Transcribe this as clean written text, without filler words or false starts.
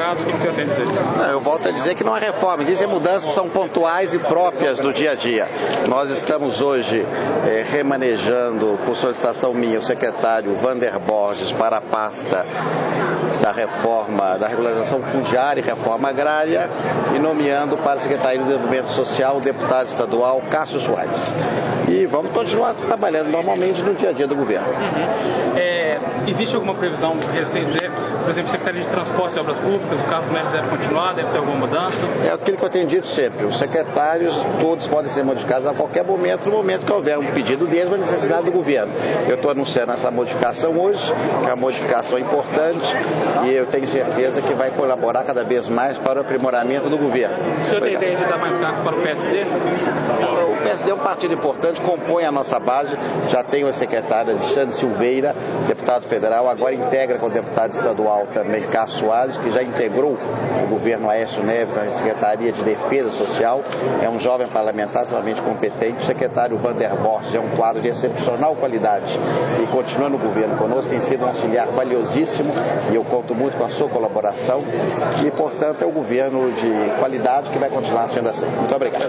modificados. O que você tem a dizer? Eu volto a dizer que não é reforma, dizem mudanças que são pontuais e próprias do dia a dia. Nós estamos hoje remanejando, por solicitação minha, o secretário Vander Borges para a pasta da reforma, da regularização fundiária e reforma agrária, e nomeando para a Secretaria de Desenvolvimento Social o deputado estadual Cássio Soares. E vamos continuar trabalhando normalmente no dia a dia do governo. Existe alguma previsão recente, por exemplo, Secretaria de Transporte e Obras Públicas, o Carlos Neves deve continuar, deve ter alguma mudança? É aquilo que eu tenho dito sempre, os secretários todos podem ser modificados a qualquer momento, no momento que houver um pedido deles ou necessidade do governo. Eu estou anunciando essa modificação hoje, que é uma modificação importante, e eu tenho certeza que vai colaborar cada vez mais para o aprimoramento do governo. O senhor tem ideia de dar mais cargos para o PSD? O PSD é um partido importante, compõe a nossa base, já tenho a secretária Alexandre Silveira, deputado federal, agora integra com o deputado estadual também Cássio Soares, que já integrou o governo Aécio Neves na Secretaria de Defesa Social, é um jovem parlamentar extremamente competente. O secretário Vander Borges é um quadro de excepcional qualidade e continua no governo conosco, tem sido um auxiliar valiosíssimo e eu conto muito com a sua colaboração e, portanto, é um governo de qualidade que vai continuar sendo assim. Muito obrigado.